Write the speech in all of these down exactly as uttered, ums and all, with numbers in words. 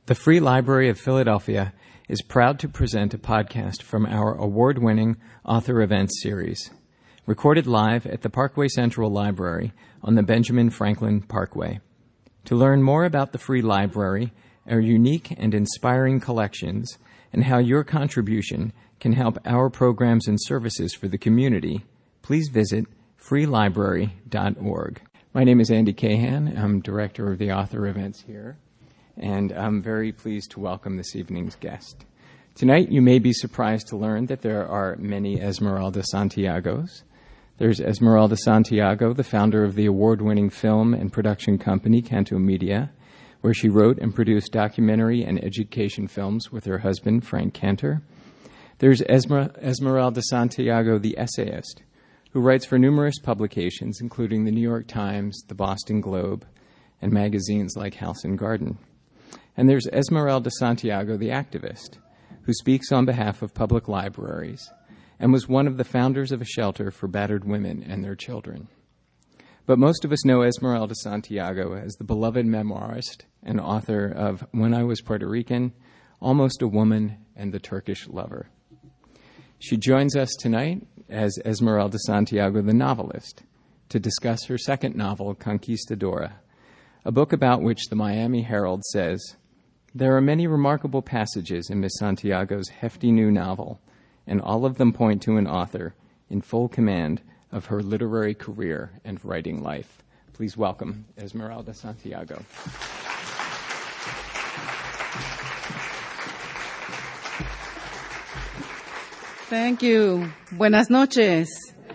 The Free Library of Philadelphia is proud to present a podcast from our award-winning Author Events series, recorded live at the Parkway Central Library on the Benjamin Franklin Parkway. To learn more about the Free Library, our unique and inspiring collections, and how your contribution can help our programs and services for the community, please visit free library dot org. My name is Andy Cahan. I'm director of the Author Events here, and I'm very pleased to welcome this evening's guest. Tonight, you may be surprised to learn that there are many Esmeralda Santiagos. There's Esmeralda Santiago, the founder of the award-winning film and production company Canto Media, where she wrote and produced documentary and education films with her husband, Frank Cantor. There's Esmer- Esmeralda Santiago, the essayist, who writes for numerous publications, including the New York Times, the Boston Globe, and magazines like House and Garden. And there's Esmeralda Santiago, the activist, who speaks on behalf of public libraries and was one of the founders of a shelter for battered women and their children. But most of us know Esmeralda Santiago as the beloved memoirist and author of When I Was Puerto Rican, Almost a Woman, and The Turkish Lover. She joins us tonight as Esmeralda Santiago, the novelist, to discuss her second novel, Conquistadora, a book about which the Miami Herald says, "There are many remarkable passages in Miss Santiago's hefty new novel, and all of them point to an author in full command of her literary career and writing life." Please welcome Esmeralda Santiago. Thank you. Buenas noches.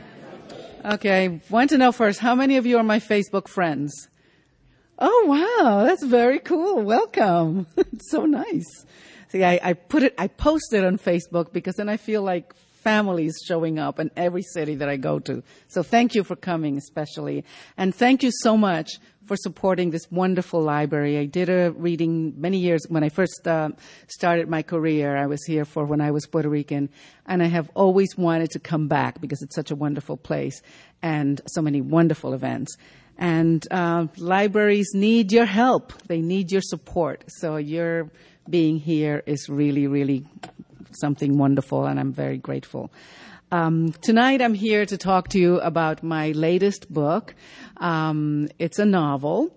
Okay, I want to know first, how many of you are my Facebook friends? Oh, wow, that's very cool. Welcome. It's so nice. See, I, I put it, I post it on Facebook because then I feel like families showing up in every city that I go to. So thank you for coming especially. And thank you so much for supporting this wonderful library. I did a reading many years when I first uh, started my career. I was here for When I Was Puerto Rican, and I have always wanted to come back because it's such a wonderful place and so many wonderful events. And uh, libraries need your help. They need your support. So your being here is really, really something wonderful, and I'm very grateful. Um, tonight I'm here to talk to you about my latest book. Um, it's a novel,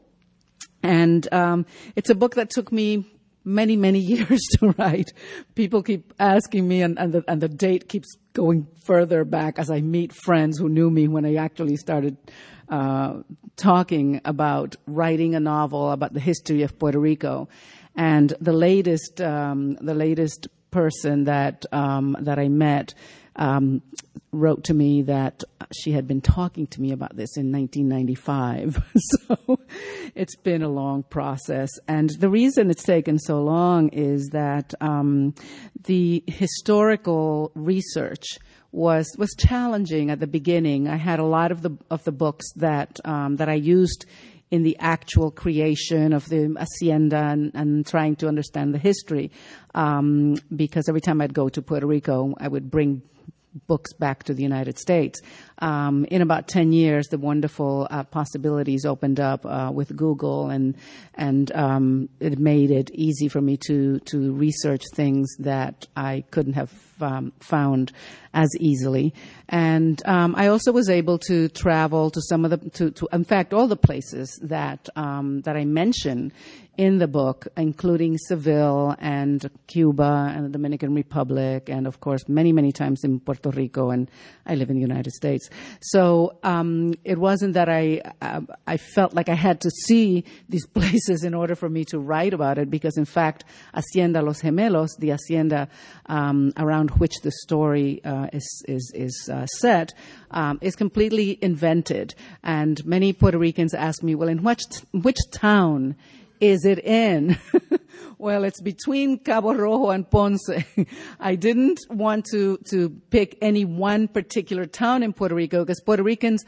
and um, it's a book that took me many, many years to write. People keep asking me, and, and, the, and the date keeps going further back as I meet friends who knew me when I actually started uh, talking about writing a novel about the history of Puerto Rico. And the latest, um, the latest person that um, that I met um, wrote to me that she had been talking to me about this in nineteen ninety-five. So it's been a long process. And the reason it's taken so long is that um, the historical research was was challenging at the beginning. I had a lot of the of the books that um, that I used in the actual creation of the hacienda and, and trying to understand the history. Um, because every time I'd go to Puerto Rico, I would bring books back to the United States. Um, in about ten years, the wonderful uh, possibilities opened up uh, with Google, and and um, it made it easy for me to to research things that I couldn't have um, found as easily. And um, I also was able to travel to some of the, to, to in fact, all the places that um, that I mention in the book, including Seville and Cuba and the Dominican Republic, and of course many, many times in Puerto Rico, and I live in the United States. So um, it wasn't that I uh, I felt like I had to see these places in order for me to write about it, because in fact, Hacienda Los Gemelos, the hacienda um, around which the story uh, is is is uh, set, um, is completely invented. And many Puerto Ricans ask me, well, in which which town is it in? Well, it's between Cabo Rojo and Ponce. I didn't want to, to pick any one particular town in Puerto Rico because Puerto Ricans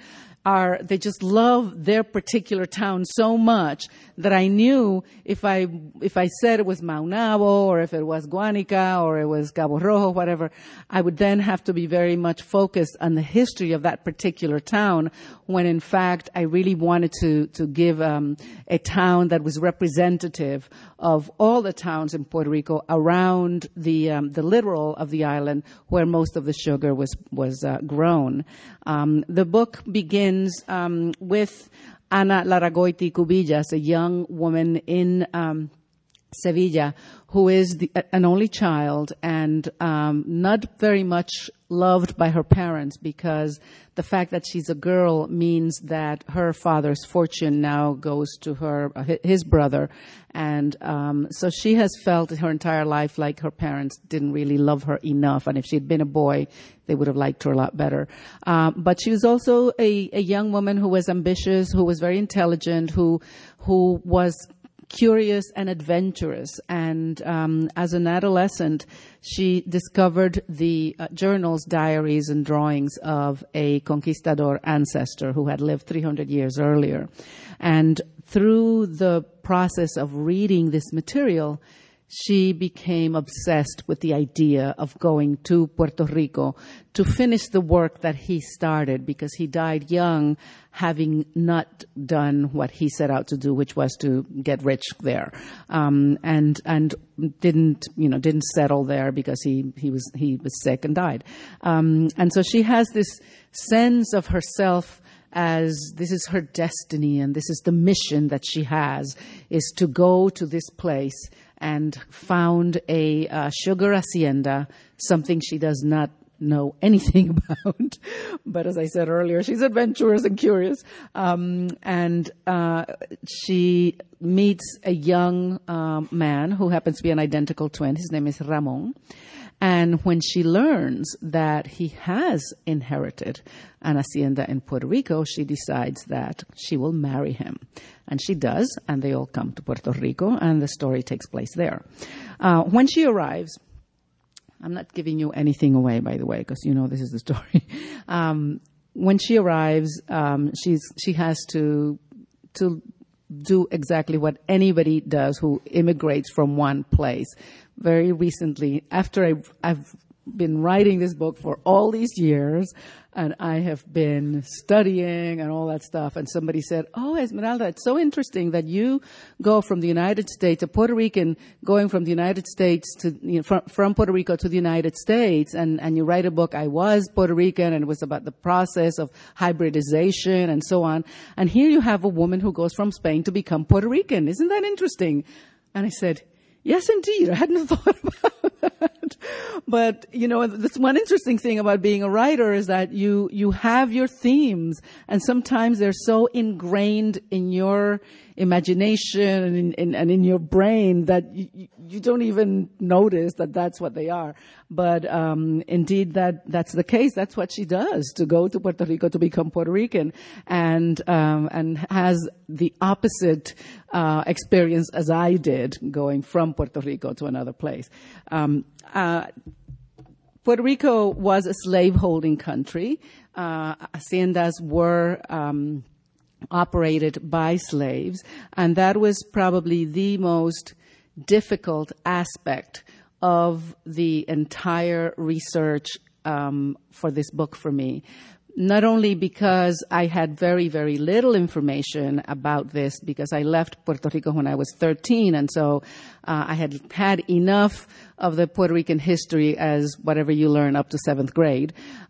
are, they just love their particular town so much that I knew if I, if I said it was Maunabo or if it was Guanica or it was Cabo Rojo, whatever, I would then have to be very much focused on the history of that particular town, when in fact I really wanted to, to give, um, a town that was representative of all the towns in Puerto Rico around the, um, the littoral of the island where most of the sugar was, was, uh, grown. Um, the book begins Um, with Ana Larragoiti Cubillas, a young woman in um, Sevilla who is the, an only child and um, not very much loved by her parents, because the fact that she's a girl means that her father's fortune now goes to her, his brother. And um, so she has felt her entire life like her parents didn't really love her enough. And if she'd been a boy, they would have liked her a lot better. Uh, but she was also a, a young woman who was ambitious, who was very intelligent, who who was curious and adventurous. And um, as an adolescent, she discovered the uh, journals, diaries, and drawings of a conquistador ancestor who had lived three hundred years earlier. And through the process of reading this material, she became obsessed with the idea of going to Puerto Rico to finish the work that he started, because he died young, having not done what he set out to do, which was to get rich there, um, and and didn't you know didn't settle there because he he was he was sick and died, um, and so she has this sense of herself as this is her destiny and this is the mission that she has, is to go to this place and found a uh, sugar hacienda, something she does not know anything about. But as I said earlier, she's adventurous and curious. Um, and uh, she meets a young um, man who happens to be an identical twin. His name is Ramon. And when she learns that he has inherited an hacienda in Puerto Rico, she decides that she will marry him. And she does, and they all come to Puerto Rico, and the story takes place there. Uh, when she arrives, I'm not giving you anything away, by the way, because you know this is the story. Um, when she arrives, um, she's she has to to do exactly what anybody does who immigrates from one place. Very recently, after I've, I've been writing this book for all these years, and I have been studying and all that stuff, and somebody said, "Oh, Esmeralda, it's so interesting that you go from the United States, a Puerto Rican going from the United States to, you know, from, from Puerto Rico to the United States, and, and you write a book, I Was Puerto Rican, and it was about the process of hybridization and so on. And here you have a woman who goes from Spain to become Puerto Rican. Isn't that interesting?" And I said, "Yes, indeed. I hadn't thought about that." But, you know, this one interesting thing about being a writer is that you, you have your themes, and sometimes they're so ingrained in your imagination and in, in, and in your brain that you, you don't even notice that that's what they are. But um, indeed, that that's the case. That's what she does, to go to Puerto Rico to become Puerto Rican, and um, and has the opposite uh, experience as I did, going from Puerto Rico to another place. Um, uh, Puerto Rico was a slave-holding country. Uh, haciendas were um, operated by slaves, and that was probably the most difficult aspect of the entire research um, for this book for me. Not only because I had very, very little information about this, because I left Puerto Rico when I was thirteen, and so uh, I had had enough of the Puerto Rican history as whatever you learn up to seventh grade,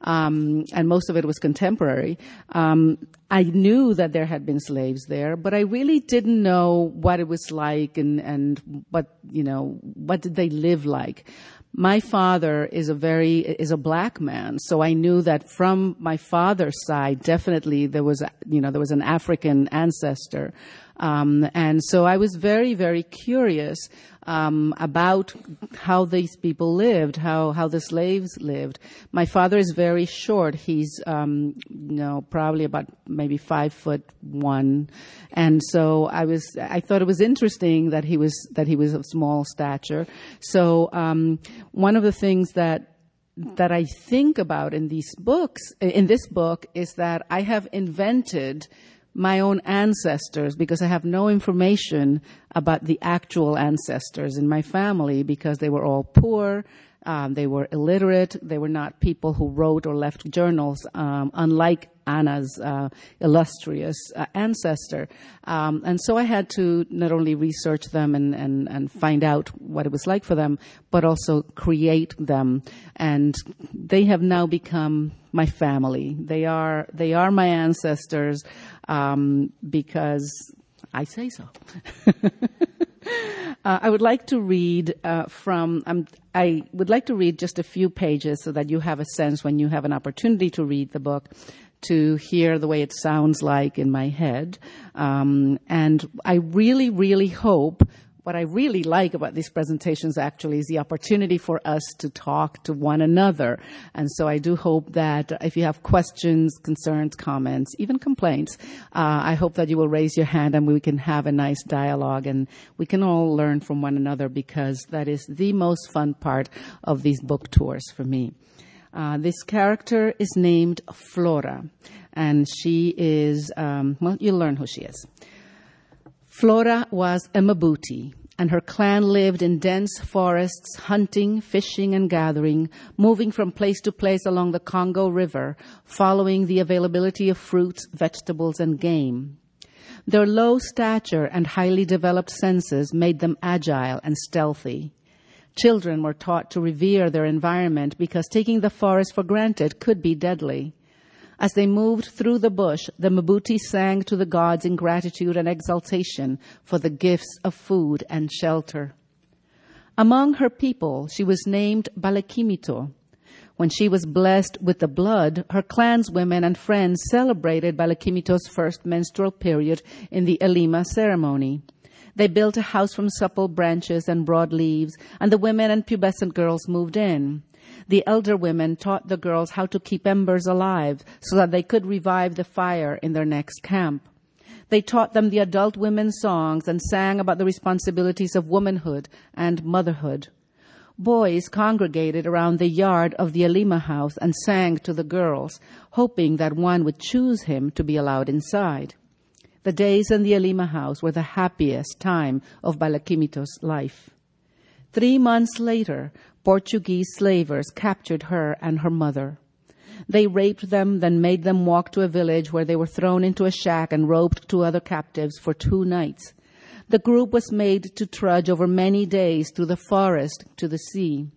um, and most of it was contemporary. Um, I knew that there had been slaves there, but I really didn't know what it was like and, and what, you know, what did they live like. My father is a very, is a black man, so I knew that from my father's side, definitely there was, you know, there was an African ancestor. Um, and so I was very, very curious um, about how these people lived, how how the slaves lived. My father is very short. He's, um, you know, probably about maybe five foot one, and so I was. I thought it was interesting that he was that he was of small stature. So um, one of the things that that I think about in these books, in this book, is that I have invented my own ancestors because I have no information about the actual ancestors in my family because they were all poor. Um, they were illiterate. They were not people who wrote or left journals, um, unlike Anna's uh, illustrious uh, ancestor. Um, and so I had to not only research them and, and, and find out what it was like for them, but also create them. And they have now become my family. They are they are my ancestors um, because I say so. Uh, I would like to read uh, from, um, I would like to read just a few pages so that you have a sense when you have an opportunity to read the book to hear the way it sounds like in my head. Um, and I really, really hope, what I really like about these presentations actually is the opportunity for us to talk to one another. And so I do hope that if you have questions, concerns, comments, even complaints, uh, I hope that you will raise your hand and we can have a nice dialogue and we can all learn from one another because that is the most fun part of these book tours for me. Uh, this character is named Flora, and she is, um, well, you'll learn who she is. Flora was a Mabuti, and her clan lived in dense forests, hunting, fishing, and gathering, moving from place to place along the Congo River, following the availability of fruits, vegetables, and game. Their low stature and highly developed senses made them agile and stealthy. Children were taught to revere their environment because taking the forest for granted could be deadly. As they moved through the bush, the Mabuti sang to the gods in gratitude and exaltation for the gifts of food and shelter. Among her people, she was named Balekimito. When she was blessed with the blood, her clanswomen and friends celebrated Balekimito's first menstrual period in the Elima ceremony. They built a house from supple branches and broad leaves, and the women and pubescent girls moved in. The elder women taught the girls how to keep embers alive so that they could revive the fire in their next camp. They taught them the adult women's songs and sang about the responsibilities of womanhood and motherhood. Boys congregated around the yard of the Elima house and sang to the girls, hoping that one would choose him to be allowed inside. The days in the Elima house were the happiest time of Balekimito's life. Three months later, Portuguese slavers captured her and her mother. They raped them, then made them walk to a village where they were thrown into a shack and roped two other captives for two nights. The group was made to trudge over many days through the forest to the sea.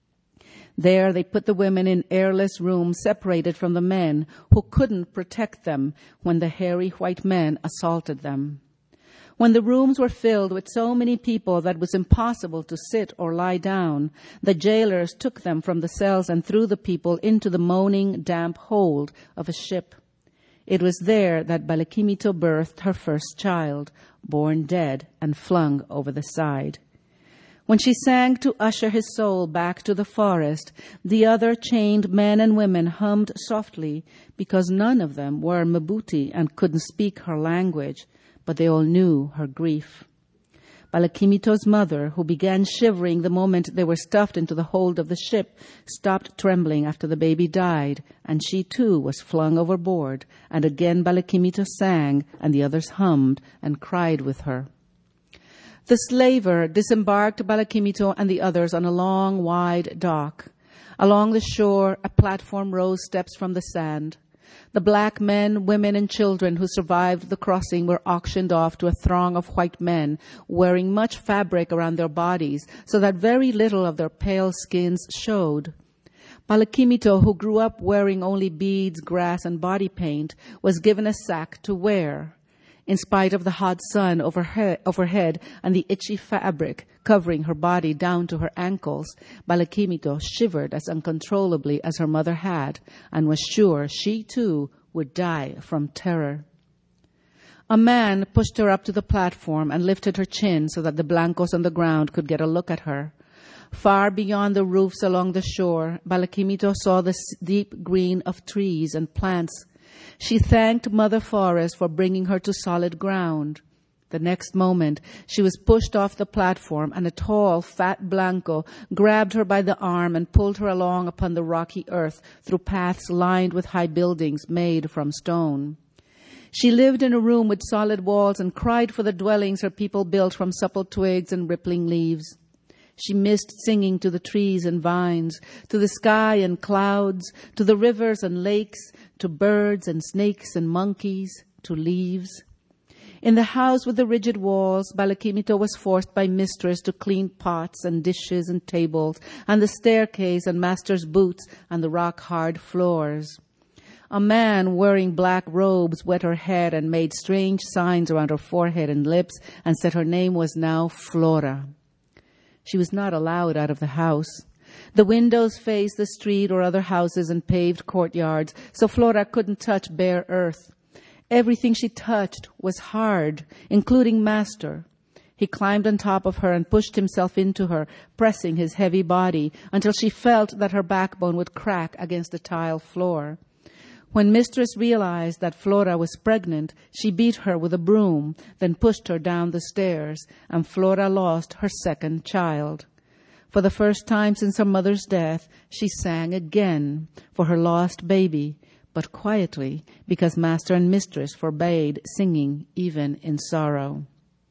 There they put the women in airless rooms separated from the men who couldn't protect them when the hairy white men assaulted them. When the rooms were filled with so many people that it was impossible to sit or lie down, the jailers took them from the cells and threw the people into the moaning, damp hold of a ship. It was there that Balekimito birthed her first child, born dead and flung over the side. When she sang to usher his soul back to the forest, the other chained men and women hummed softly because none of them were Mabuti and couldn't speak her language, but they all knew her grief. Balekimito's mother, who began shivering the moment they were stuffed into the hold of the ship, stopped trembling after the baby died, and she too was flung overboard, and again Balekimito sang, and the others hummed and cried with her. The slaver disembarked Balekimito and the others on a long, wide dock. Along the shore, a platform rose steps from the sand. The black men, women, and children who survived the crossing were auctioned off to a throng of white men wearing much fabric around their bodies so that very little of their pale skins showed. Balekimito, who grew up wearing only beads, grass, and body paint, was given a sack to wear. In spite of the hot sun overhead, overhead and the itchy fabric covering her body down to her ankles, Balekimito shivered as uncontrollably as her mother had and was sure she too would die from terror. A man pushed her up to the platform and lifted her chin so that the blancos on the ground could get a look at her. Far beyond the roofs along the shore, Balekimito saw the deep green of trees and plants. She thanked Mother Forest for bringing her to solid ground. The next moment, she was pushed off the platform, and a tall, fat Blanco grabbed her by the arm and pulled her along upon the rocky earth through paths lined with high buildings made from stone. She lived in a room with solid walls and cried for the dwellings her people built from supple twigs and rippling leaves. She missed singing to the trees and vines, to the sky and clouds, to the rivers and lakes, to birds and snakes and monkeys, to leaves. In the house with the rigid walls, Balakimito was forced by mistress to clean pots and dishes and tables, and the staircase and master's boots and the rock-hard floors. A man wearing black robes wet her head and made strange signs around her forehead and lips and said her name was now Flora. She was not allowed out of the house. The windows faced the street or other houses and paved courtyards, so Flora couldn't touch bare earth. Everything she touched was hard, including Master. He climbed on top of her and pushed himself into her, pressing his heavy body until she felt that her backbone would crack against the tile floor. When Mistress realized that Flora was pregnant, she beat her with a broom, then pushed her down the stairs, and Flora lost her second child. For the first time since her mother's death, she sang again for her lost baby, but quietly, because Master and Mistress forbade singing even in sorrow.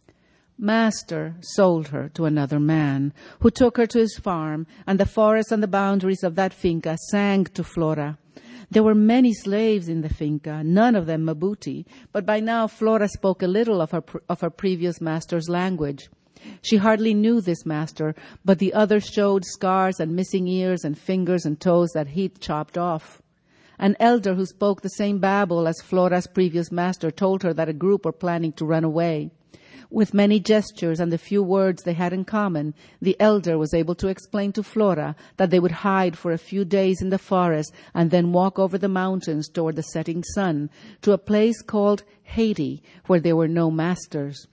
Master sold her to another man, who took her to his farm, and the forest on the boundaries of that finca sang to Flora. There were many slaves in the finca, none of them Mabuti, but by now Flora spoke a little of her of her previous master's language. She hardly knew this master, but the others showed scars and missing ears and fingers and toes that he'd chopped off. An elder who spoke the same babble as Flora's previous master told her that a group were planning to run away. With many gestures and the few words they had in common, the elder was able to explain to Flora that they would hide for a few days in the forest and then walk over the mountains toward the setting sun to a place called Haiti, where there were no masters.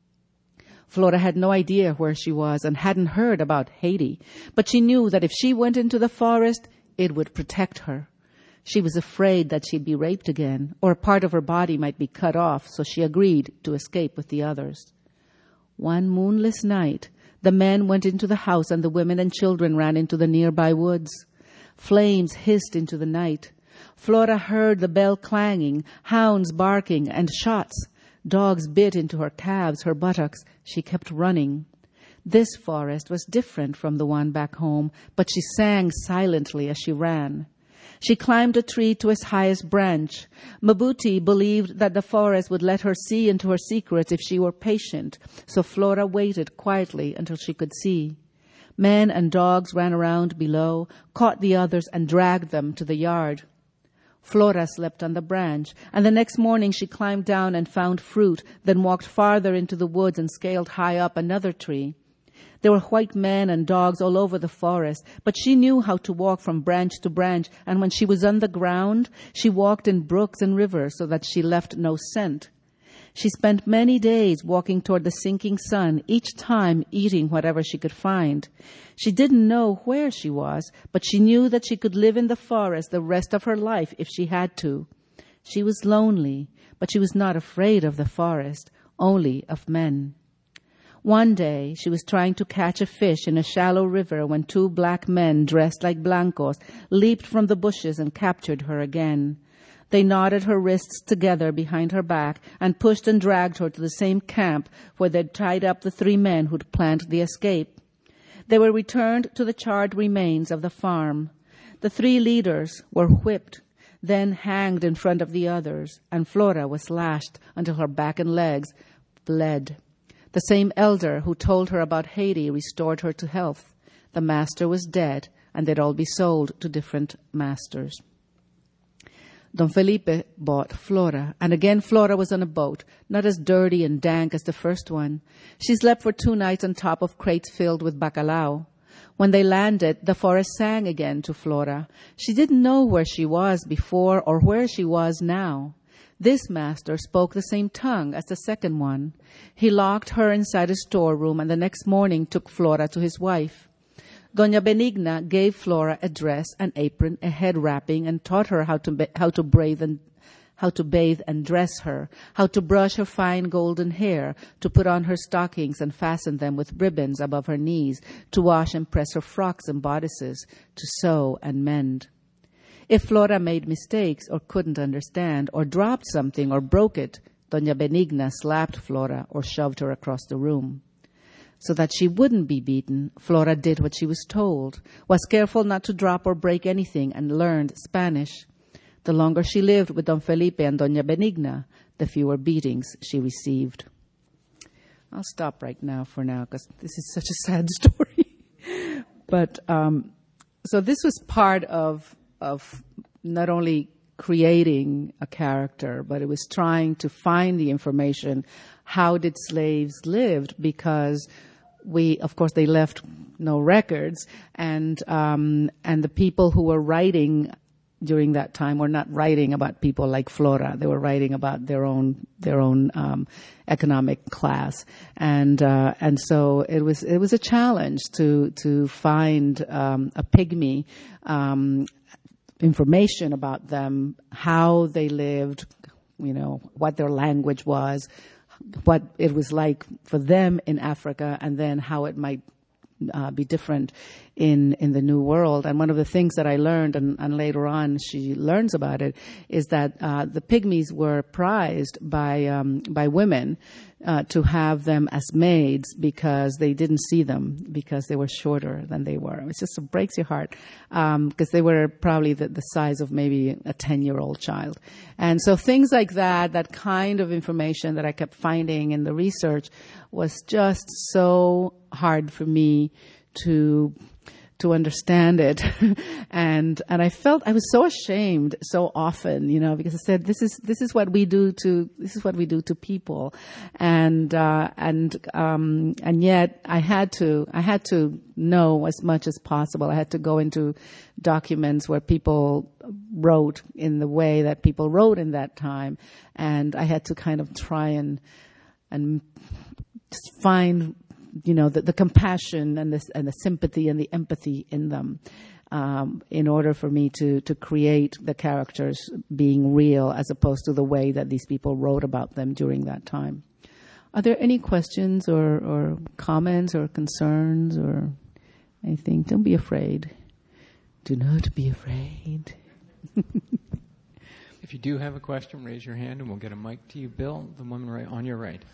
Flora had no idea where she was and hadn't heard about Haiti, but she knew that if she went into the forest, it would protect her. She was afraid that she'd be raped again, or a part of her body might be cut off, so she agreed to escape with the others. One moonless night, the men went into the house and the women and children ran into the nearby woods. Flames hissed into the night. Flora heard the bell clanging, hounds barking, and shots. Dogs bit into her calves, her buttocks. She kept running. This forest was different from the one back home, but she sang silently as she ran. She climbed a tree to its highest branch. Mabuti believed that the forest would let her see into her secrets if she were patient, so Flora waited quietly until she could see. Men and dogs ran around below, caught the others, and dragged them to the yard. Flora slept on the branch, and the next morning she climbed down and found fruit, then walked farther into the woods and scaled high up another tree. There were white men and dogs all over the forest, but she knew how to walk from branch to branch, and when she was on the ground, she walked in brooks and rivers so that she left no scent. She spent many days walking toward the sinking sun, each time eating whatever she could find. She didn't know where she was, but she knew that she could live in the forest the rest of her life if she had to. She was lonely, but she was not afraid of the forest, only of men. One day, she was trying to catch a fish in a shallow river when two black men dressed like Blancos leaped from the bushes and captured her again. They knotted her wrists together behind her back and pushed and dragged her to the same camp where they'd tied up the three men who'd planned the escape. They were returned to the charred remains of the farm. The three leaders were whipped, then hanged in front of the others, and Flora was lashed until her back and legs bled. The same elder who told her about Haiti restored her to health. The master was dead, and they'd all be sold to different masters. Don Felipe bought Flora, and again Flora was on a boat, not as dirty and dank as the first one. She slept for two nights on top of crates filled with bacalao. When they landed, the forest sang again to Flora. She didn't know where she was before or where she was now. This master spoke the same tongue as the second one. He locked her inside a storeroom and the next morning took Flora to his wife. Doña Benigna gave Flora a dress, an apron, a head wrapping, and taught her how to how to braid and how to bathe and dress her, how to brush her fine golden hair, to put on her stockings and fasten them with ribbons above her knees, to wash and press her frocks and bodices, to sew and mend. If Flora made mistakes or couldn't understand or dropped something or broke it, Doña Benigna slapped Flora or shoved her across the room. So that she wouldn't be beaten, Flora did what she was told, was careful not to drop or break anything, and learned Spanish. The longer she lived with Don Felipe and Doña Benigna, the fewer beatings she received. I'll stop right now for now because this is such a sad story. But um, so this was part of of not only creating a character, but it was trying to find the information. How did slaves live? Because we, of course, they left no records, and um, and the people who were writing during that time were not writing about people like Flora. They were writing about their own their own um, economic class, and uh, and so it was it was a challenge to to find um, a pygmy. Um, information about them, how they lived, you know, what their language was, what it was like for them in Africa, and then how it might uh, be different in in the New World. And one of the things that I learned, and, and later on she learns about it, is that uh, the pygmies were prized by um, by women uh, to have them as maids because they didn't see them because they were shorter than they were. It just it breaks your heart because um, they were probably the, the size of maybe a ten-year-old child. And so things like that, that kind of information that I kept finding in the research was just so hard for me to to understand it. and and I felt I was so ashamed so often, you know, because I said this is this is what we do to this is what we do to people. And uh and um and yet I had to I had to know as much as possible. I had to go into documents where people wrote in the way that people wrote in that time, and I had to kind of try and and just find, you know, the, the compassion and the, and the sympathy and the empathy in them um, in order for me to, to create the characters being real as opposed to the way that these people wrote about them during that time. Are there any questions or, or comments or concerns or anything? Don't be afraid. Do not be afraid. If you do have a question, raise your hand and we'll get a mic to you. Bill, the woman right on your right.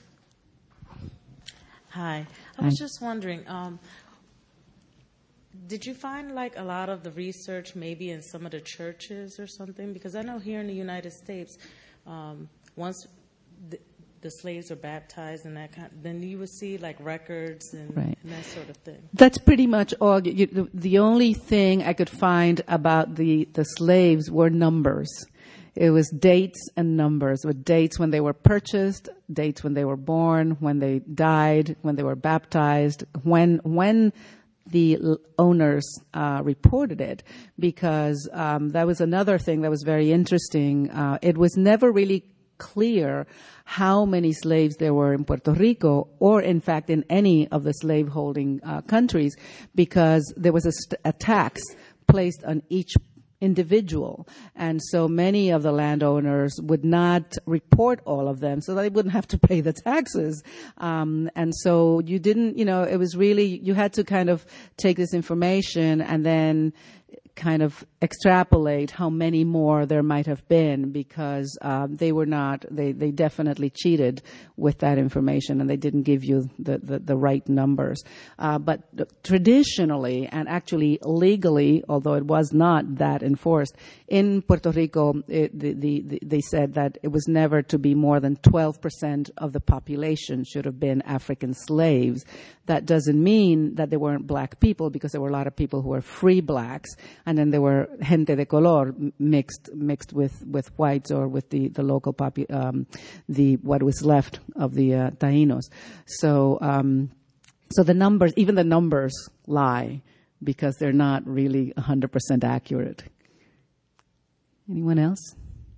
Hi. I was just wondering, um, did you find like a lot of the research maybe in some of the churches or something? Because I know here in the United States, um, once the, the slaves are baptized and that kind, then you would see like records and, right. and that sort of thing. That's pretty much all. You, the, the only thing I could find about the, the slaves were numbers. It was dates and numbers, with dates when they were purchased, dates when they were born, when they died, when they were baptized, when when the owners uh, reported it, because um, that was another thing that was very interesting. Uh, it was never really clear how many slaves there were in Puerto Rico, or in fact in any of the slaveholding uh, countries, because there was a, st- a tax placed on each individual, and so many of the landowners would not report all of them, so they wouldn't have to pay the taxes. Um, and so you didn't, you know, it was really, you had to kind of take this information and then kind of extrapolate how many more there might have been, because um, they were not, they, they definitely cheated with that information and they didn't give you the, the, the right numbers. Uh, but traditionally and actually legally, although it was not that enforced, in Puerto Rico, it, the, the, the, they said that it was never to be more than twelve percent of the population should have been African slaves. That doesn't mean that there weren't black people, because there were a lot of people who were free blacks, and then there were gente de color mixed mixed with, with whites or with the the local popu- um, the what was left of the uh, Taínos. So um, so the numbers, even the numbers, lie because they're not really one hundred percent accurate. Anyone else?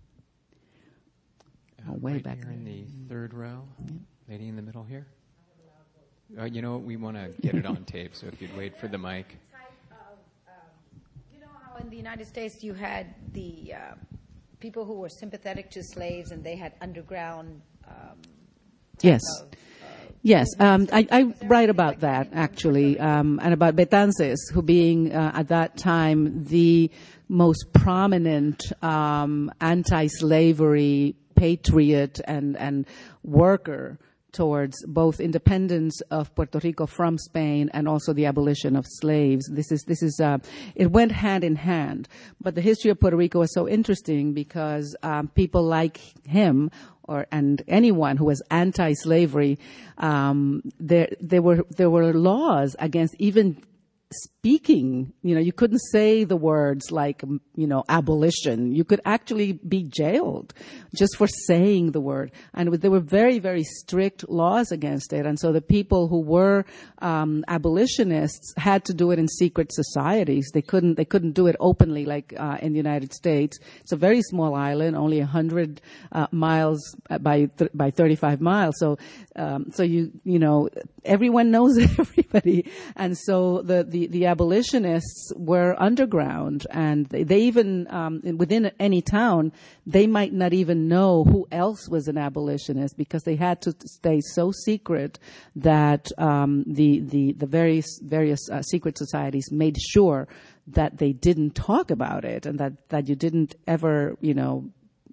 Uh, oh, way right back here in the third row, yeah. Lady in the middle here. Uh, you know what? We want to get it on tape, so if you'd wait for the mic. In the United States, you had the uh, people who were sympathetic to slaves, and they had underground. Um, Yes. Of, Yes, um, I, I write about that actually, um, and about Betances, who being uh, at that time the most prominent um, anti-slavery patriot and and worker towards both independence of Puerto Rico from Spain and also the abolition of slaves. This is this is uh, it went hand in hand. But the history of Puerto Rico is so interesting because um, people like him. Or and anyone who was anti-slavery, um, there there were there were laws against even speaking. You know, you couldn't say the words like, you know, abolition. You could actually be jailed just for saying the word. And there were very, very strict laws against it. And so the people who were um, abolitionists had to do it in secret societies. They couldn't they couldn't do it openly like uh, in the United States. It's a very small island, only one hundred uh, miles by th- by thirty-five miles. So um, so you you know everyone knows everybody. And so the the, the abolitionists were underground, and they, they even um, within any town they might not even know who else was an abolitionist because they had to stay so secret that um, the the the various various uh, secret societies made sure that they didn't talk about it, and that that you didn't ever you know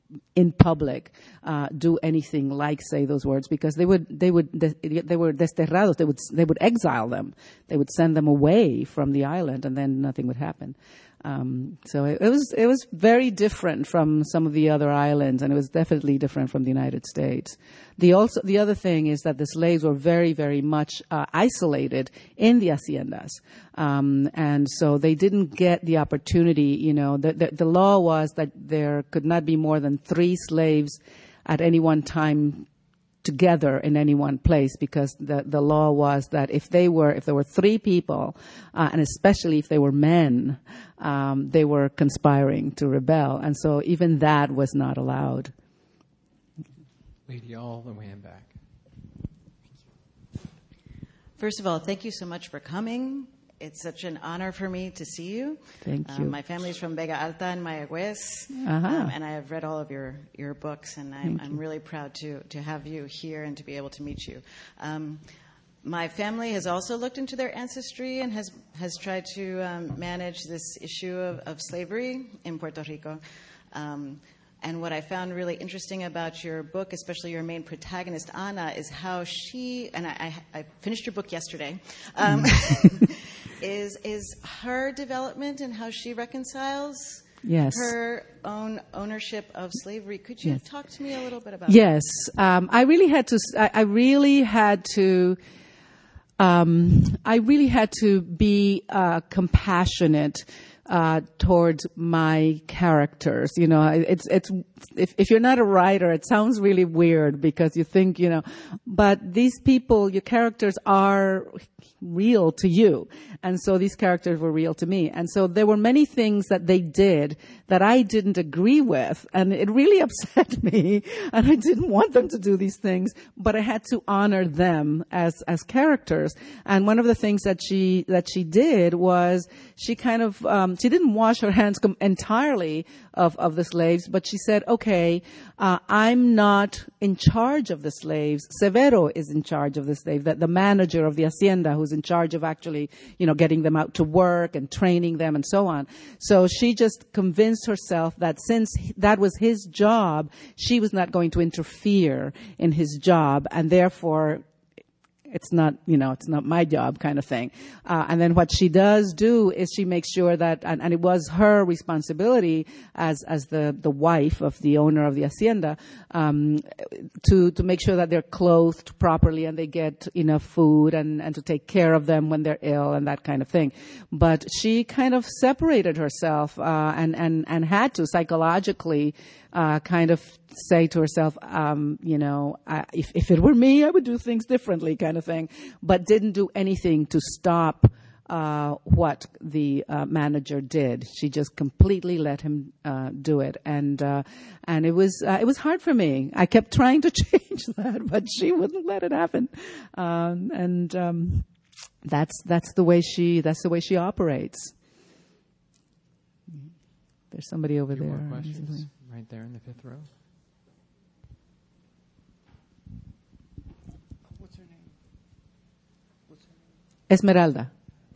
in public uh, do anything like say those words, because they would they would they were desterrados. They would they would exile them. They would send them away from the island, and then nothing would happen. Um, so it, it was it was very different from some of the other islands, and it was definitely different from the United States. The also the other thing is that the slaves were very very much uh, isolated in the haciendas, um, and so they didn't get the opportunity. You know, the, the the law was that there could not be more than three slaves at any one time together in any one place, because the the law was that if they were if there were three people, uh, and especially if they were men, um, they were conspiring to rebel, and so even that was not allowed. Lady, all the way in back. First of all, thank you so much for coming. It's such an honor for me to see you. Thank you. Um, my family's from Vega Alta in Mayagüez, Uh-huh. um, and I have read all of your, your books, and I'm, I'm really proud to, to have you here and to be able to meet you. Um, my family has also looked into their ancestry and has, has tried to um, manage this issue of, of slavery in Puerto Rico. Um, And what I found really interesting about your book, especially your main protagonist, Ana, is how she, and I, I, I finished your book yesterday, um, is is her development and how she reconciles Yes. her own ownership of slavery. Could you Yes. talk to me a little bit about Yes, um, I really had to. I, I really had to. Um, I really had to be uh, compassionate uh, towards my characters. You know, it's it's if if you're not a writer, it sounds really weird because you think, you know, but these people, your characters are real to you. And so these characters were real to me. And so there were many things that they did that I didn't agree with. And it really upset me. And I didn't want them to do these things, but I had to honor them as, as characters. And one of the things that she, that she did was she kind of, um, she didn't wash her hands com- entirely of, of the slaves, but she said, okay, uh, I'm not in charge of the slaves. Severo is in charge of the slaves, the, the manager of the hacienda who's in charge of actually, you know, getting them out to work and training them and so on. So she just convinced herself that since that was his job, she was not going to interfere in his job, and therefore it's not, you know, it's not my job kind of thing. Uh, and then what she does do is she makes sure that, and, and it was her responsibility as, as the, the wife of the owner of the hacienda, um, to, to make sure that they're clothed properly and they get enough food, and, and to take care of them when they're ill and that kind of thing. But she kind of separated herself, uh, and, and, and had to psychologically, uh, kind of say to herself, um, you know, I, if, if it were me, I would do things differently kind of thing, but didn't do anything to stop uh, what the uh, manager did. She just completely let him uh, do it. And uh, and it was uh, it was hard for me. I kept trying to change that, but she wouldn't let it happen. Um, and um, that's that's the way she that's the way she operates. There's somebody over Few there. more questions. right there in the fifth row. What's her name? What's her name? Esmeralda.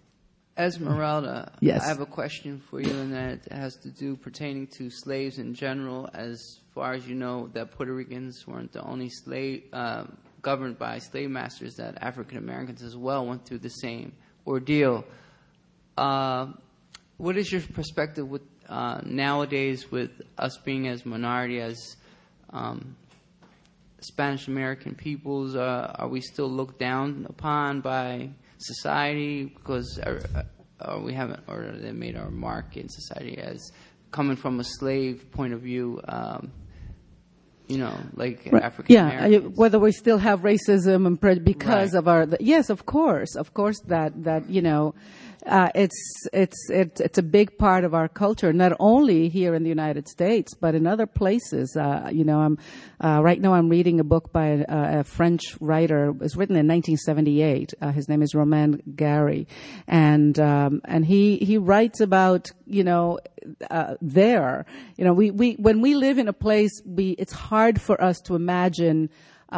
Esmeralda. Yes. I have a question for you, and that has to do pertaining to slaves in general. As far as you know, that Puerto Ricans weren't the only slave uh, governed by slave masters, that African Americans as well went through the same ordeal. Uh, what is your perspective with uh, nowadays, with us being as minority as um, Spanish American peoples? Uh, are we still looked down upon by society because uh, uh, we haven't, or they made our mark in society as coming from a slave point of view? Um, You know, like right. African yeah, Americans. whether we still have racism and pre- because Right. of our the, yes, of course, of course that that you know, uh, it's it's it's it's a big part of our culture, not only here in the United States but in other places. Uh, you know, I'm uh, right now I'm reading a book by a, a French writer. It was written in nineteen seventy-eight. Uh, his name is Romain Gary, and um, and he he writes about you know. Uh, there, you know, we, we, when we live in a place, we, it's hard for us to imagine,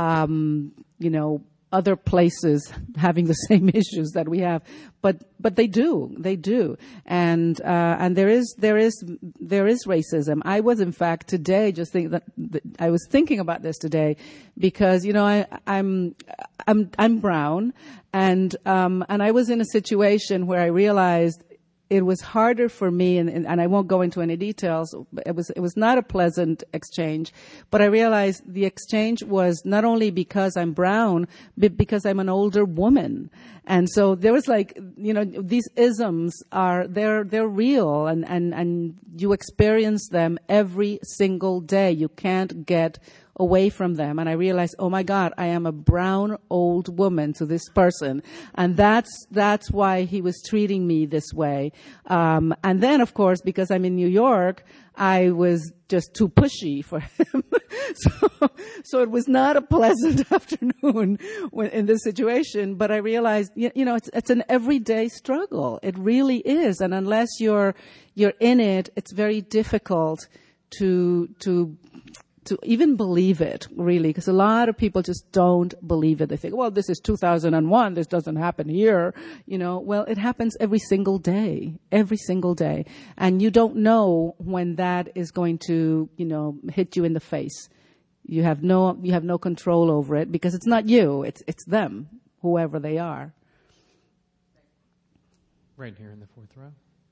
um, you know, other places having the same issues that we have, but, but they do, they do. And, uh, and there is, there is, there is racism. I was, in fact, today just think that, that I was thinking about this today because, you know, I, I'm, I'm, I'm brown and, um, and I was in a situation where I realized it was harder for me, and, and I won't go into any details. It was it was not a pleasant exchange, but I realized the exchange was not only because I'm brown, but because I'm an older woman, and so there was like you know these isms are they're they're real, and and and you experience them every single day. You can't get away from them. And I realized, oh my God, I am a brown old woman to this person. And that's, that's why he was treating me this way. Um, and then, of course, because I'm in New York, I was just too pushy for him. so, so it was not a pleasant afternoon when, in this situation. But I realized, you, you know, it's, it's an everyday struggle. It really is. And unless you're, you're in it, it's very difficult to, to, to even believe it, really, because a lot of people just don't believe it. They think, well, this is two thousand one, this doesn't happen here, you know. Well, it happens every single day, every single day. And you don't know when that is going to, you know, hit you in the face. You have no, you have no control over it because it's not you, it's, it's them, whoever they are. Right here in the fourth row.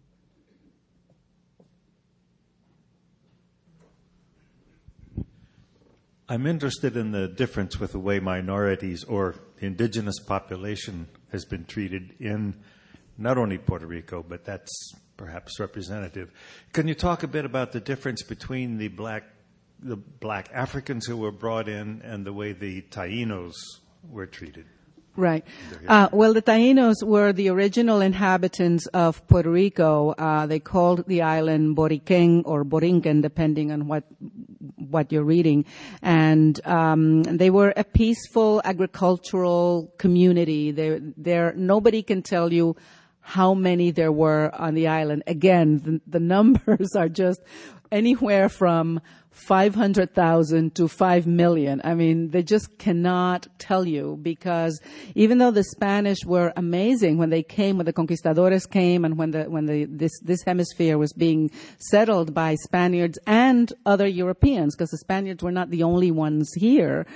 I'm interested in the difference with the way minorities or the indigenous population has been treated in not only Puerto Rico, but that's perhaps representative. Can you talk a bit about the difference between the black the black Africans who were brought in and the way the Taínos were treated? Right. Uh, well, the Taínos were the original inhabitants of Puerto Rico. Uh, they called the island Boriquén or Borinquen, depending on what what you're reading. And um, they were a peaceful agricultural community. They, there, nobody can tell you how many there were on the island. Again, the, the numbers are just anywhere from five hundred thousand to five million. I mean, they just cannot tell you because even though the Spanish were amazing when they came, when the conquistadores came and when the, when the, this, this hemisphere was being settled by Spaniards and other Europeans, because the Spaniards were not the only ones here.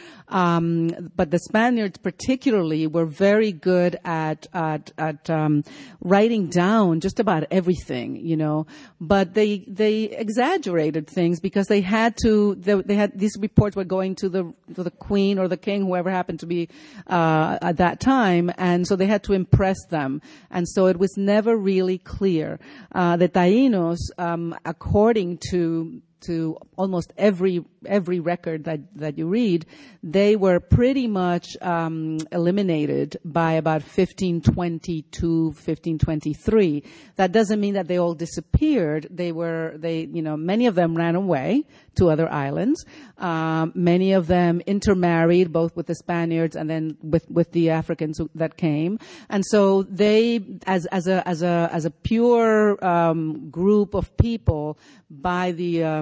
Um, but the Spaniards particularly were very good at, at, at, um, writing down just about everything, you know, but they, they exaggerated things because they had to, they, they had, these reports were going to the, to the queen or the king, whoever happened to be, uh, at that time. And so they had to impress them. And so it was never really clear. Uh, the Taínos, um, according to, to almost every every record that that you read, they were pretty much um, eliminated by about fifteen twenty-two, fifteen twenty-three. That doesn't mean that they all disappeared. They were they you know many of them ran away to other islands. Um, many of them intermarried, both with the Spaniards and then with with the Africans who, that came. And so they, as as a as a as a pure um, group of people, by the um,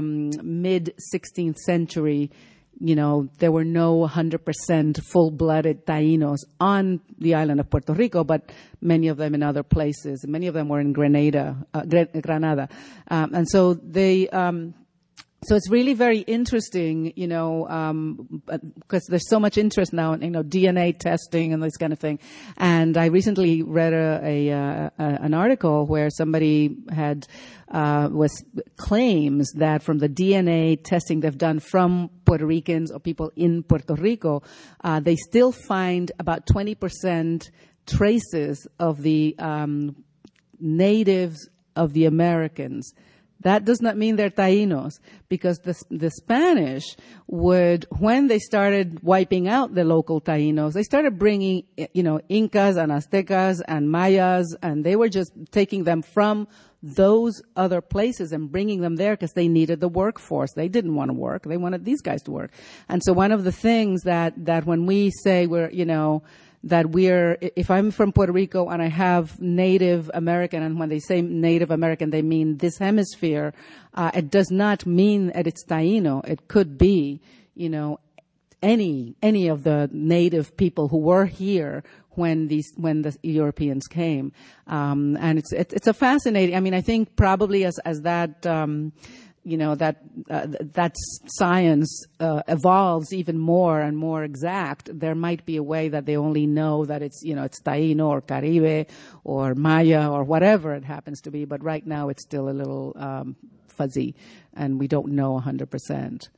um, mid-sixteenth century, you know, there were no one hundred percent full-blooded Taínos on the island of Puerto Rico, but many of them in other places. Many of them were in Grenada, uh, Granada. Um, and so they... Um, So it's really very interesting, you know, um, because there's so much interest now in, you know, D N A testing and this kind of thing. And I recently read a, a, a an article where somebody had uh, was claims that from the D N A testing they've done from Puerto Ricans or people in Puerto Rico, uh, they still find about twenty percent traces of the um, natives of the Americans. That does not mean they're Taínos, because the, the Spanish would, when they started wiping out the local Taínos, they started bringing, you know, Incas and Aztecas and Mayas, and they were just taking them from those other places and bringing them there because they needed the workforce. They didn't want to work. They wanted these guys to work. And so one of the things that, that when we say we're, you know, that we're, if I'm from Puerto Rico and I have Native American, and when they say Native American, they mean this hemisphere, uh, it does not mean that it's Taíno. It could be, you know, any, any of the native people who were here when these, when the Europeans came. Um, and it's, it, it's a fascinating, I mean, I think probably as, as that, um, you know, that uh, that science uh, evolves even more and more exact, there might be a way that they only know that it's, you know, it's Taíno or Caribe or Maya or whatever it happens to be. But right now it's still a little um, fuzzy, and we don't know one hundred percent.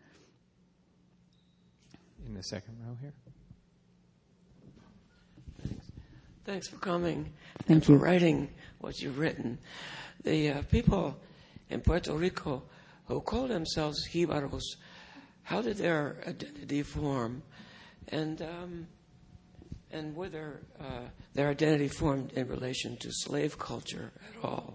In the second row here. Thanks, Thanks for coming. Thank and for you. writing what you've written. The uh, people in Puerto Rico who call themselves Jibaros, how did their identity form, and um, and whether uh, their identity formed in relation to slave culture at all?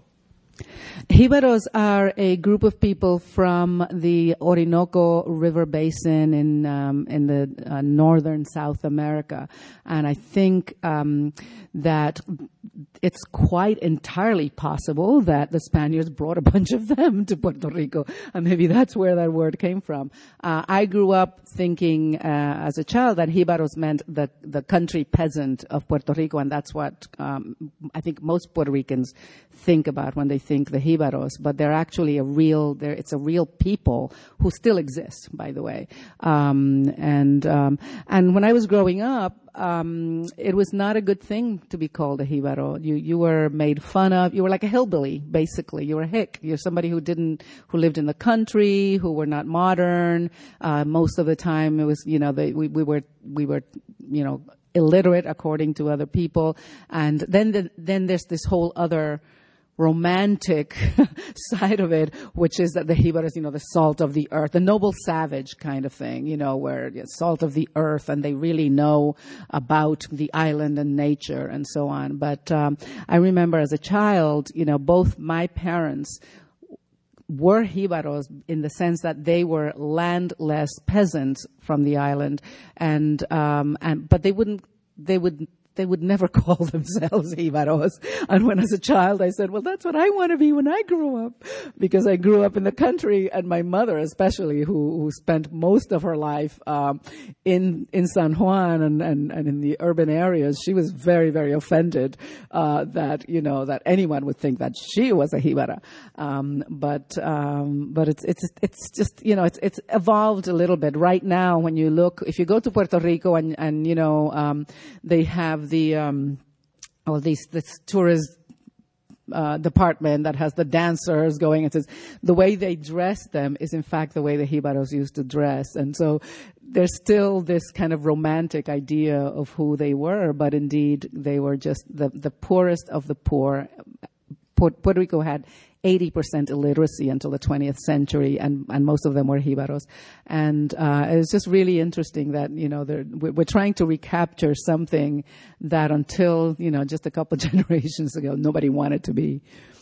Jibaros are a group of people from the Orinoco River Basin in um, in the uh, northern South America, and I think um, that it's quite entirely possible that the Spaniards brought a bunch of them to Puerto Rico, and maybe that's where that word came from. Uh, I grew up thinking uh, as a child that Jibaros meant the the country peasant of Puerto Rico, and that's what um, I think most Puerto Ricans think about when they think the Jibaros. But they're actually a real, they're, it's a real people who still exist, by the way. Um, and um, and when I was growing up, um, it was not a good thing to be called a Jibaro. You you were made fun of. You were like a hillbilly, basically. You were a hick. You're somebody who didn't, who lived in the country, who were not modern. Uh, most of the time, it was, you know, they, we we were we were, you know, illiterate according to other people. And then the, then there's this whole other romantic side of it, which is that the Jibaros, you know, the salt of the earth, the noble savage kind of thing, you know, where you know, salt of the earth, and they really know about the island and nature and so on. But um, I remember as a child, you know, both my parents were Jibaros in the sense that they were landless peasants from the island, and um, and but they wouldn't, they would. They would never call themselves Jibaros. And when as a child I said, well, that's what I want to be when I grow up. Because I grew up in the country, and my mother especially, who, who spent most of her life um, in in San Juan and, and, and in the urban areas, she was very, very offended uh, that, you know, that anyone would think that she was a Jibara. Um, but um, but it's it's it's just, you know, it's it's evolved a little bit. Right now, when you look, if you go to Puerto Rico and, and you know, um, they have the um well these this tourist uh department that has the dancers going, and says the way they dress them is in fact the way the Jibaros used to dress. And so there's still this kind of romantic idea of who they were, but indeed they were just the the poorest of the poor. Puerto Rico had eighty percent illiteracy until the twentieth century, and, and most of them were Jibaros. And uh, it was just really interesting that, you know, we're trying to recapture something that until, you know, just a couple generations ago, nobody wanted to be.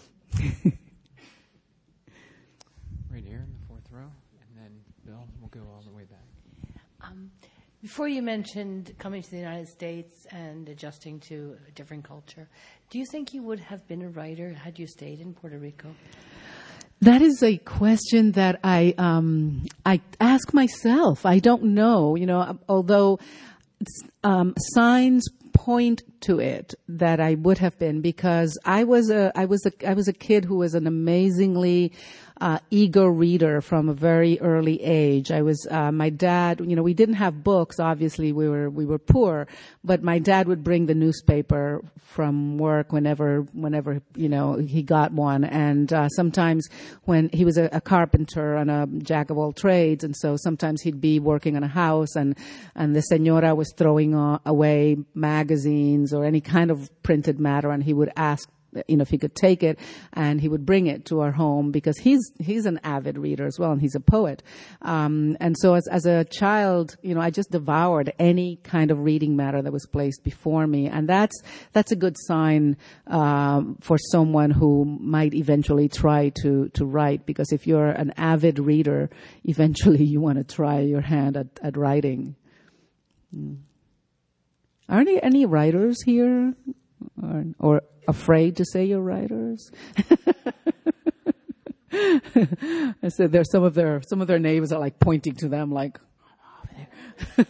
Right here in the fourth row, and then Bill, we'll go all the way back. Um, before you mentioned coming to the United States and adjusting to a different culture, do you think you would have been a writer had you stayed in Puerto Rico? That is a question that I um, I ask myself. I don't know, you know, although um, signs point to it that I would have been, because I was a I was a I was a kid who was an amazingly uh, eager reader from a very early age. I was uh, my dad. You know, we didn't have books. Obviously, we were we were poor, but my dad would bring the newspaper from work whenever whenever you know he got one, and uh, sometimes when he was a, a carpenter and a jack of all trades, and so sometimes he'd be working on a house, and and the señora was throwing uh, away magazines or any kind of printed matter, and he would ask, you know, if he could take it, and he would bring it to our home because he's he's an avid reader as well, and he's a poet. Um, and so as as a child, you know, I just devoured any kind of reading matter that was placed before me, and that's that's a good sign um, for someone who might eventually try to to write. Because if you're an avid reader, eventually you want to try your hand at at writing. Mm. Are there any writers here, or, or afraid to say you're writers? I said there's some of their some of their neighbors are like pointing to them, like over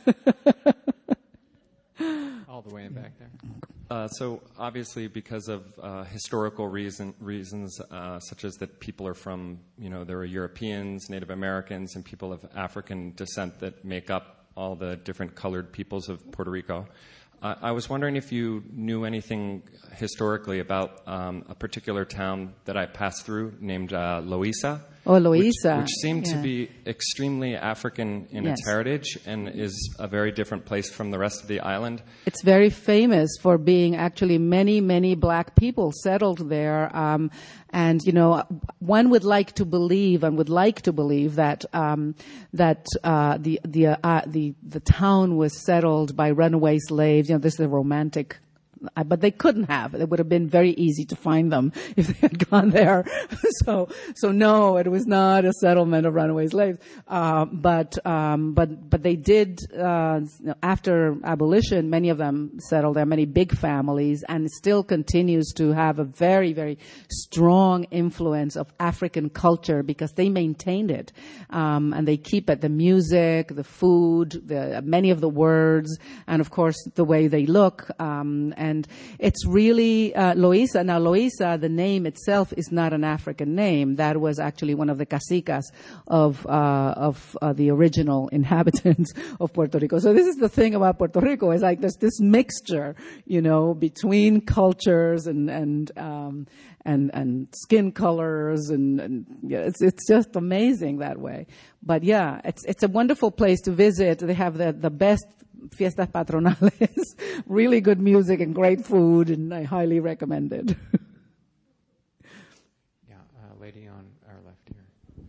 there. All the way in back there. Uh, so obviously, because of uh, historical reason, reasons, uh, such as that people are from, you know, there are Europeans, Native Americans, and people of African descent that make up all the different colored peoples of Puerto Rico. Uh, I was wondering if you knew anything historically about um, a particular town that I passed through named uh, Loíza. Oh, Loíza. Which, which seemed yeah. to be extremely African in yes. its heritage and is a very different place from the rest of the island. It's very famous for being actually many, many black people settled there. Um, and, you know, one would like to believe and would like to believe that um, that uh, the the, uh, the the town was settled by runaway slaves. You know, this is a romantic. But they couldn't have. It would have been very easy to find them if they had gone there. so, so no, it was not a settlement of runaway slaves. Uh, but, um, but, but they did, uh, after abolition, many of them settled there, many big families, and still continues to have a very, very strong influence of African culture because they maintained it. Um, and they keep it, the music, the food, the, many of the words, and of course the way they look, um, and And it's really uh, Loíza. Now, Loíza, the name itself is not an African name. That was actually one of the cacicas of uh, of uh, the original inhabitants of Puerto Rico. So this is the thing about Puerto Rico: is like there's this mixture, you know, between cultures and and um, and and skin colors, and, and yeah, it's it's just amazing that way. But yeah, it's it's a wonderful place to visit. They have the the best fiestas patronales, really good music and great food, and I highly recommend it. Yeah, uh, lady on our left here.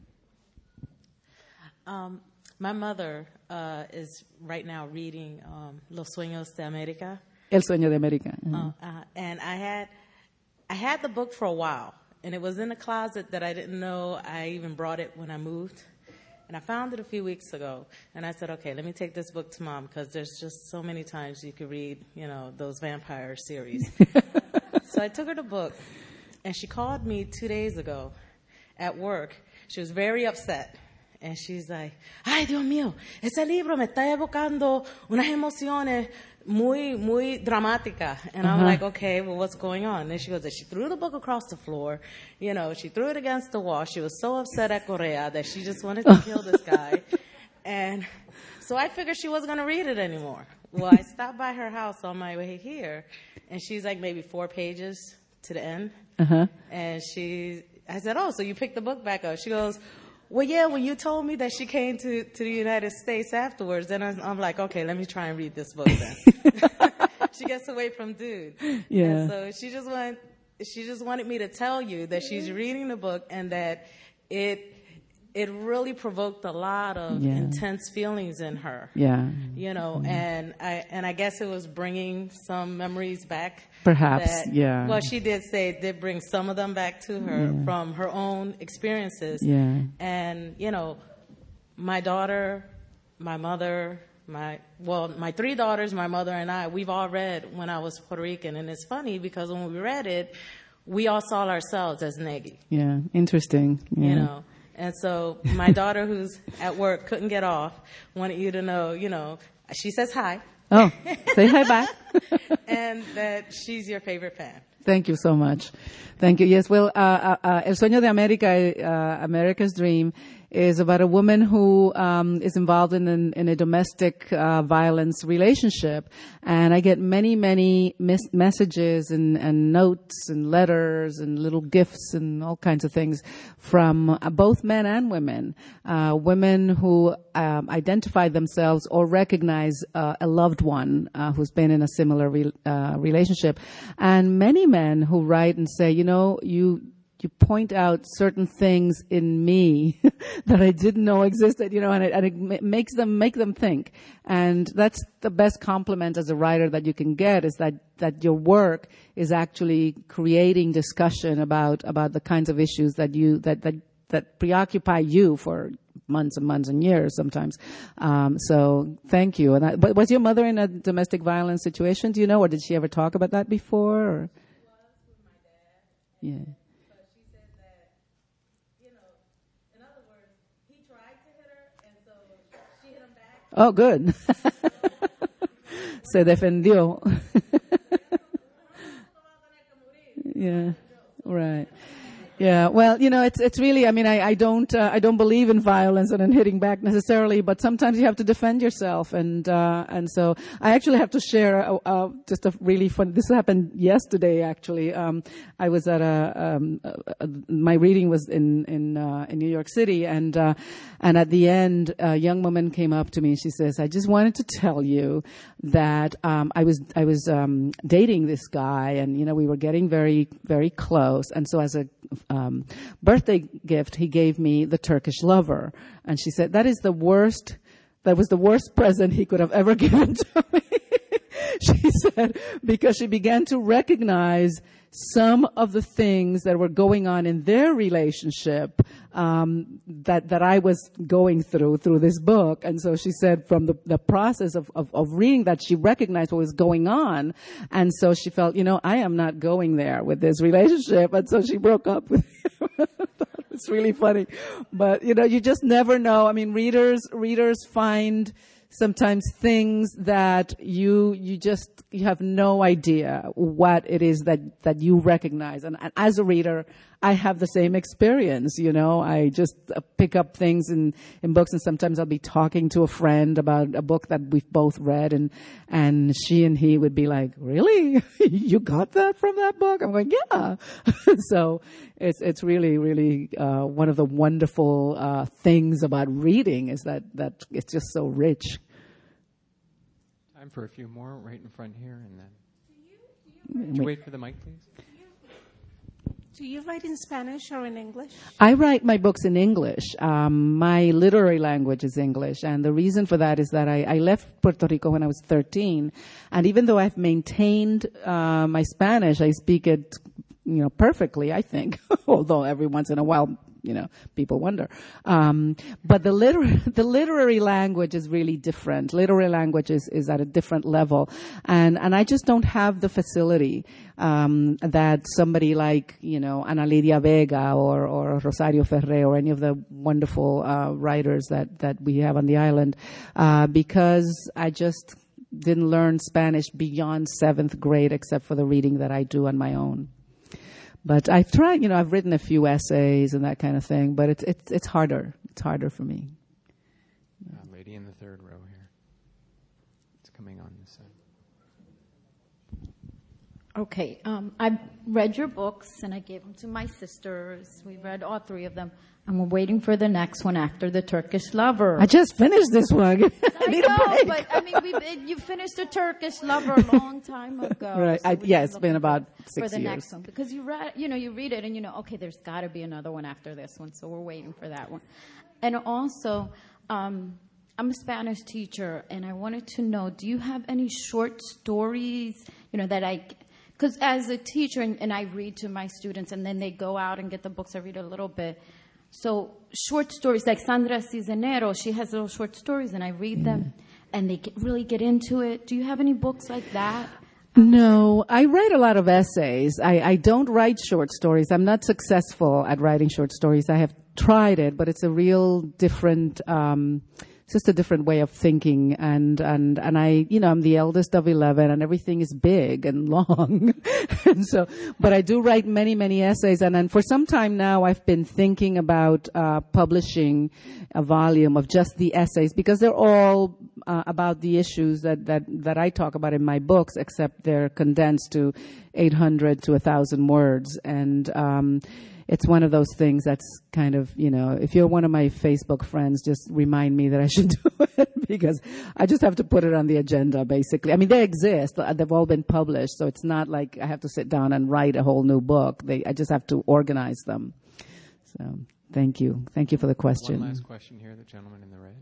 Um, my mother uh, is right now reading um, Los Sueños de América. El Sueño de América. Mm-hmm. Uh, uh, and I had I had the book for a while, and it was in a closet that I didn't know I even brought it when I moved. And I found it a few weeks ago, and I said, okay, let me take this book to Mom, because there's just so many times you could read, you know, those vampire series. So I took her the book, and she called me two days ago at work. She was very upset, and she's like, ay, Dios mío, ese libro me está evocando unas emociones muy, muy dramática. And uh-huh. I'm like, okay, well, what's going on? And she goes, she threw the book across the floor. You know, she threw it against the wall. She was so upset at Correa that she just wanted to kill this guy. And so I figured she wasn't going to read it anymore. Well, I stopped by her house on my way here, and she's like maybe four pages to the end. Uh-huh. And she, I said, oh, so you picked the book back up. She goes, well, yeah, when you told me that she came to, to the United States afterwards, then I'm, I'm like, okay, let me try and read this book then. She gets away from dude. Yeah. And so she just wanted, she just wanted me to tell you that she's reading the book and that it it really provoked a lot of yeah. intense feelings in her. Yeah. You know, mm-hmm. and I and I guess it was bringing some memories back. Perhaps, that, yeah. Well, she did say it did bring some of them back to her yeah. from her own experiences. Yeah. And, you know, my daughter, my mother, my, well, my three daughters, my mother and I, we've all read When I Was Puerto Rican. And it's funny because when we read it, we all saw ourselves as Negi. Yeah, interesting. Yeah. You know, and so my daughter, who's at work, couldn't get off, wanted you to know, you know, she says hi. Oh, say hi back. And that she's your favorite fan. Thank you so much. Thank you. Yes, well, uh, uh, uh, El Sueño de América, uh, America's Dream, is about a woman who um, is involved in, an, in a domestic uh, violence relationship. And I get many, many mis- messages and, and notes and letters and little gifts and all kinds of things from uh, both men and women. Uh, women who um, identify themselves or recognize uh, a loved one uh, who's been in a similar re- uh, relationship. And many men who write and say, you know, you... you point out certain things in me that I didn't know existed, you know, and it, and it makes them make them think. And that's the best compliment as a writer that you can get, is that, that your work is actually creating discussion about, about the kinds of issues that you, that, that, that preoccupy you for months and months and years sometimes. Um, so thank you. And I, but was your mother in a domestic violence situation, do you know, or did she ever talk about that before? Or? She was with my dad. Yeah. Oh, good. Se defendió. Yeah, right. Yeah, well, you know, it's it's really. I mean, I I don't uh, I don't believe in violence and in hitting back necessarily, but sometimes you have to defend yourself, and uh, and so I actually have to share uh, uh, just a really fun. This happened yesterday, actually. Um, I was at a, um, a, a my reading was in in uh, in New York City, and uh, and at the end, a young woman came up to me and she says, "I just wanted to tell you that um, I was I was um, dating this guy, and you know we were getting very very close, and so as a Um, birthday gift, he gave me The Turkish Lover." And she said, that is the worst, that was the worst present he could have ever given to me. She said, because she began to recognize some of the things that were going on in their relationship um, that that I was going through through this book. And so she said from the, the process of, of, of reading that, she recognized what was going on. And so she felt, you know, I am not going there with this relationship. And so she broke up with him. It's really funny. But, you know, you just never know. I mean, readers readers find sometimes things that you you just you have no idea what it is that that you recognize, and, and as a reader I have the same experience. You know, I just uh, pick up things in in books, and sometimes I'll be talking to a friend about a book that we've both read, and and she and he would be like, "Really, you got that from that book?" I'm going, "Yeah." So it's it's really really uh, one of the wonderful uh, things about reading is that that it's just so rich. Time for a few more right in front here, and then would you wait for the mic, please? Do you write in Spanish or in English? I write my books in English. Um, my literary language is English, and the reason for that is that I, I left Puerto Rico when I was thirteen, and even though I've maintained uh, my Spanish, I speak it, you know, perfectly, I think, although every once in a while, you know, people wonder. Um, but the liter- the literary language is really different. Literary language is, is at a different level. And, and I just don't have the facility, um, that somebody like, you know, Ana Lidia Vega or, or Rosario Ferré or any of the wonderful, uh, writers that, that we have on the island, uh, because I just didn't learn Spanish beyond seventh grade except for the reading that I do on my own. But I've tried, you know, I've written a few essays and that kind of thing, but it's it's it's harder. It's harder for me. Uh, lady in the third row here. It's coming on this side. Okay, um, I've read your books and I gave them to my sisters. We read all three of them. And we're waiting for the next one after The Turkish Lover. I just finished this one. I, I need know, a break. but I mean, we, you finished The Turkish Lover a long time ago. Right. So I, yeah, it's been about six for the years. next one, because you read, you know, you read it and you know, okay, there's got to be another one after this one. So we're waiting for that one. And also, um, I'm a Spanish teacher, and I wanted to know, do you have any short stories, you know, that I? Because as a teacher, and, and I read to my students, and then they go out and get the books. I read a little bit. So short stories, like Sandra Cisenero, she has little short stories, and I read them, and they get, really get into it. Do you have any books like that? No, I write a lot of essays. I, I don't write short stories. I'm not successful at writing short stories. I have tried it, but it's a real different, um, it's just a different way of thinking. And, and, and I, you know, I'm the eldest of eleven and everything is big and long. And so, but I do write many, many essays. And then for some time now, I've been thinking about, uh, publishing a volume of just the essays because they're all Uh, about the issues that, that, that I talk about in my books, except they're condensed to eight hundred to one thousand words. And um, it's one of those things that's kind of, you know, if you're one of my Facebook friends, just remind me that I should do it because I just have to put it on the agenda, basically. I mean, they exist. They've all been published, so it's not like I have to sit down and write a whole new book. They, I just have to organize them. So thank you. Thank you for the question. One last question here, the gentleman in the red.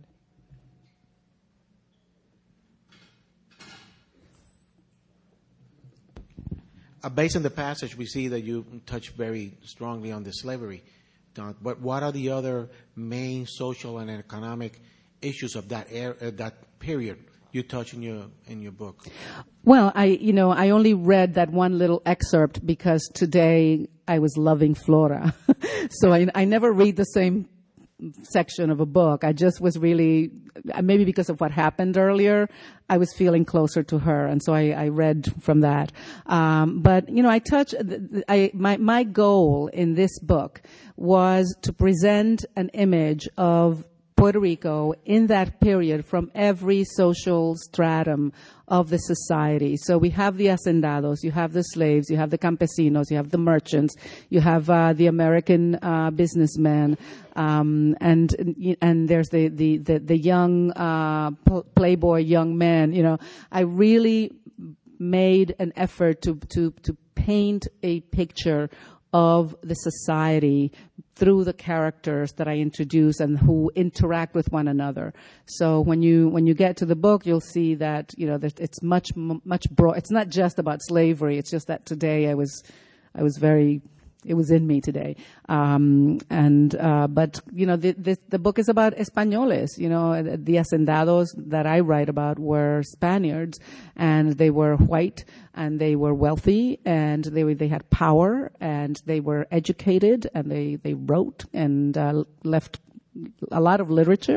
Uh, based on the passage, we see that you touch very strongly on the slavery. Uh, but what are the other main social and economic issues of that era, uh, that period you touch in your in your book? Well, I you know I only read that one little excerpt because today I was loving Flora, so I, I never read the same section of a book. I just was really, maybe because of what happened earlier, I was feeling closer to her, and so I, I read from that. Um, but you know, I touch. I my my goal in this book was to present an image of Puerto Rico in that period from every social stratum of the society. So we have the hacendados, you have the slaves, you have the campesinos, you have the merchants, you have uh, the American uh, businessmen, um, and and there's the the the, the young uh, playboy young men. You know, I really made an effort to to to paint a picture of the society through the characters that I introduce and who interact with one another. So when you when you get to the book, you'll see that you know that it's much much broad. It's not just about slavery. It's just that today I was I was very it was in me today. Um, and uh, but you know the, the the book is about españoles. You know the hacendados that I write about were Spaniards, and they were white. And they were wealthy, and they were, they had power, and they were educated, and they, they wrote and uh, left a lot of literature.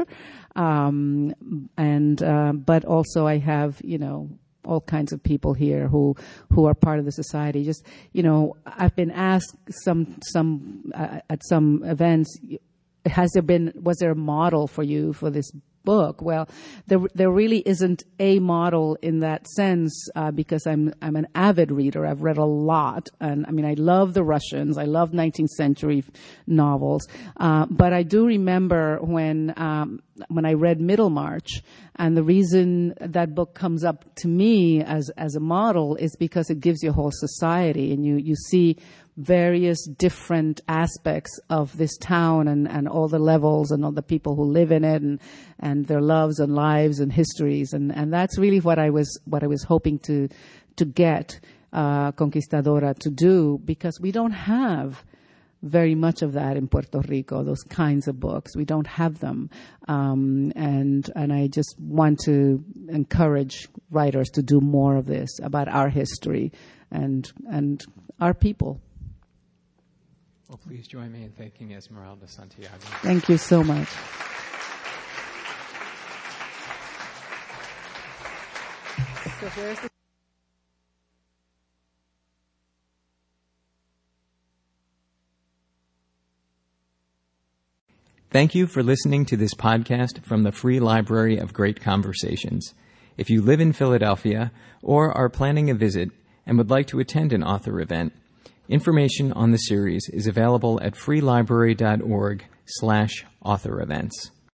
Um, and uh, but also I have you know all kinds of people here who who are part of the society. Just you know I've been asked some some uh, at some events, has there been was there a model for you for this book? Well, there there really isn't a model in that sense uh, because I'm I'm an avid reader. I've read a lot, and I mean I love the Russians. I love nineteenth century novels, uh, but I do remember when um, when I read Middlemarch, and the reason that book comes up to me as as a model is because it gives you a whole society, and you you see various different aspects of this town and, and all the levels and all the people who live in it and, and their loves and lives and histories. And, and that's really what I was, what I was hoping to, to get, uh, Conquistadora to do, because we don't have very much of that in Puerto Rico, those kinds of books. We don't have them. Um, and, and I just want to encourage writers to do more of this about our history and, and our people. Well, please join me in thanking Esmeralda Santiago. Thank you so much. So here's the Thank you for listening to this podcast from the Free Library of Great Conversations. If you live in Philadelphia or are planning a visit and would like to attend an author event, information on the series is available at freelibrary dot org slash author events.